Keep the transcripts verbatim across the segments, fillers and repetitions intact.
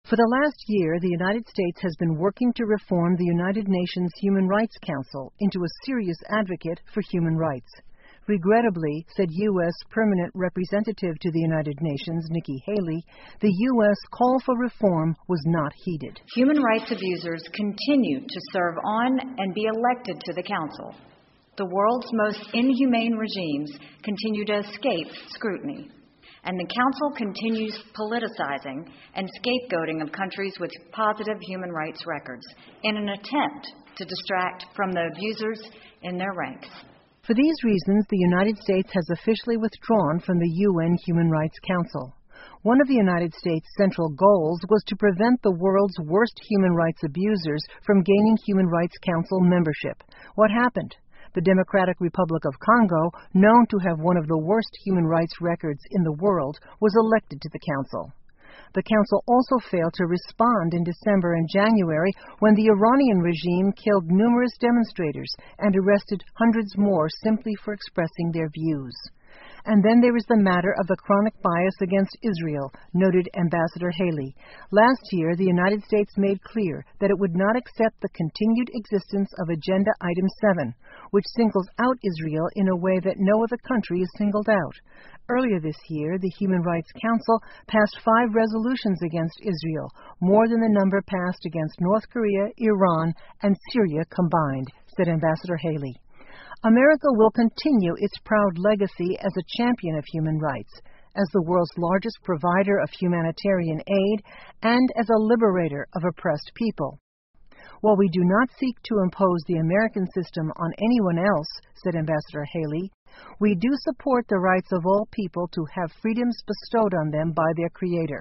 For the last year, the United States has been working to reform the United Nations Human Rights Council into a serious advocate for human rights. Regrettably, said U S Permanent Representative to the United Nations, Nikki Haley, the U S call for reform was not heeded. Human rights abusers continue to serve on and be elected to the Council. The world's most inhumane regimes continue to escape scrutiny. And the Council continues politicizing and scapegoating of countries with positive human rights records in an attempt to distract from the abusers in their ranks. For these reasons, the United States has officially withdrawn from the U N Human Rights Council. One of the United States' central goals was to prevent the world's worst human rights abusers from gaining Human Rights Council membership. What happened? The Democratic Republic of Congo, known to have one of the worst human rights records in the world, was elected to the Council. The Council also failed to respond in December and January when the Iranian regime killed numerous demonstrators and arrested hundreds more simply for expressing their views. And then there is the matter of the chronic bias against Israel, noted Ambassador Haley. Last year, the United States made clear that it would not accept the continued existence of Agenda Item seven, which singles out Israel in a way that no other country is singled out. Earlier this year, the Human Rights Council passed five resolutions against Israel, more than the number passed against North Korea, Iran, and Syria combined, said Ambassador Haley. America will continue its proud legacy as a champion of human rights, as the world's largest provider of humanitarian aid, and as a liberator of oppressed people. While we do not seek to impose the American system on anyone else, said Ambassador Haley, we do support the rights of all people to have freedoms bestowed on them by their Creator.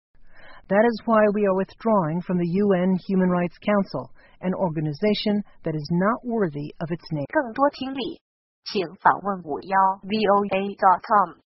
That is why we are withdrawing from the U N Human Rights Council, an organization that is not worthy of its name. 更多听力，请访问五幺 V O A dot com。